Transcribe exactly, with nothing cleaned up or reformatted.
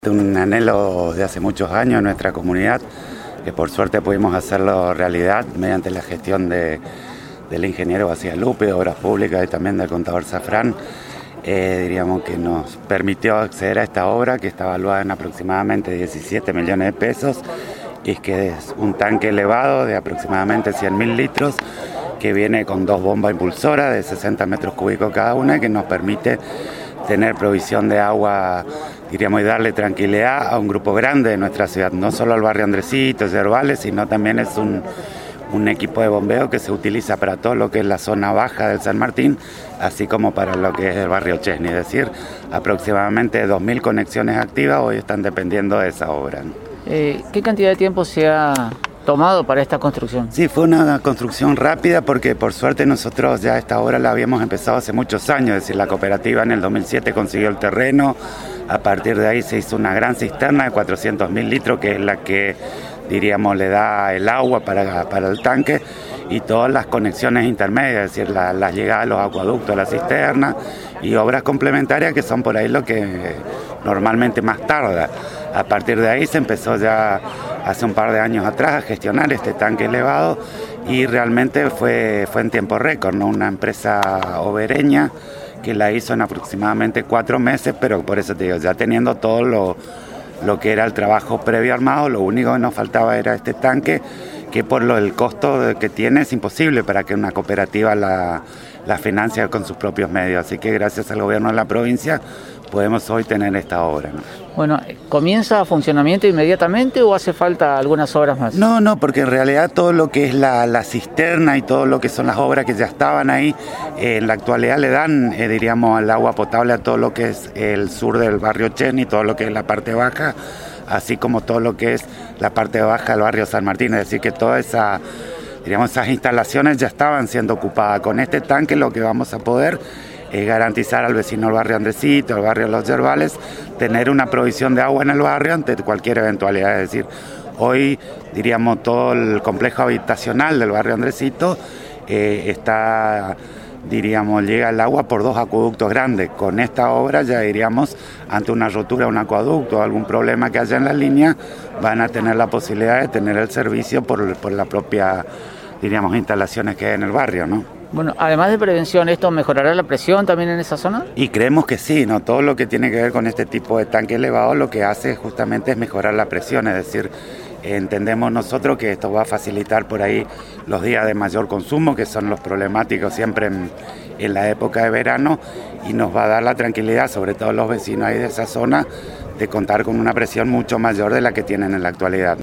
Un anhelo de hace muchos años en nuestra comunidad, que por suerte pudimos hacerlo realidad mediante la gestión de, del ingeniero Bacías Lupe, de Obras Públicas y también del contador Zafrán, eh, diríamos que nos permitió acceder a esta obra que está evaluada en aproximadamente diecisiete millones de pesos y que es un tanque elevado de aproximadamente cien mil litros que viene con dos bombas impulsoras de sesenta metros cúbicos cada una, que nos permite tener provisión de agua, diríamos, y darle tranquilidad a un grupo grande de nuestra ciudad, no solo al barrio Andresito, Yerbales, sino también es un, un equipo de bombeo que se utiliza para todo lo que es la zona baja del San Martín, así como para lo que es el barrio Chesney, es decir, aproximadamente dos mil conexiones activas hoy están dependiendo de esa obra. Eh, ¿Qué cantidad de tiempo se ha tomado para esta construcción? Sí, fue una construcción rápida porque por suerte nosotros ya esta obra la habíamos empezado hace muchos años, es decir, la cooperativa en el dos mil siete consiguió el terreno, a partir de ahí se hizo una gran cisterna de cuatrocientos mil litros que es la que, diríamos, le da el agua para, para el tanque y todas las conexiones intermedias, es decir, la, la llegada a los acueductos, la cisterna y obras complementarias que son por ahí lo que normalmente más tarda. A partir de ahí se empezó ya hace un par de años atrás a gestionar este tanque elevado y realmente fue, fue en tiempo récord, ¿no? Una empresa obereña que la hizo en aproximadamente cuatro meses, pero por eso te digo, ya teniendo todo lo, lo que era el trabajo previo armado, lo único que nos faltaba era este tanque, que por lo, el costo que tiene es imposible para que una cooperativa la, la financie con sus propios medios. Así que gracias al gobierno de la provincia podemos hoy tener esta obra, ¿no? Bueno, ¿comienza funcionamiento inmediatamente o hace falta algunas obras más? No, no, porque en realidad todo lo que es la, la cisterna y todo lo que son las obras que ya estaban ahí, eh, en la actualidad le dan, eh, diríamos, el agua potable a todo lo que es el sur del barrio Chesney, todo lo que es la parte baja, así como todo lo que es la parte baja del barrio San Martín, es decir, que toda esa, diríamos, esas instalaciones ya estaban siendo ocupadas. Con este tanque lo que vamos a poder es garantizar al vecino del barrio Andresito, al barrio Los Yerbales, tener una provisión de agua en el barrio ante cualquier eventualidad. Es decir, hoy, diríamos, todo el complejo habitacional del barrio Andresito eh, está, diríamos, llega el agua por dos acueductos grandes. Con esta obra ya diríamos, ante una rotura de un acueducto o algún problema que haya en la línea, van a tener la posibilidad de tener el servicio por, por la propia, diríamos, instalaciones que hay en el barrio, ¿no? Bueno, además de prevención, ¿esto mejorará la presión también en esa zona? Y creemos que sí, ¿no? Todo lo que tiene que ver con este tipo de tanque elevado lo que hace justamente es mejorar la presión, es decir, entendemos nosotros que esto va a facilitar por ahí los días de mayor consumo, que son los problemáticos siempre en, en la época de verano, y nos va a dar la tranquilidad, sobre todo los vecinos ahí de esa zona, de contar con una presión mucho mayor de la que tienen en la actualidad.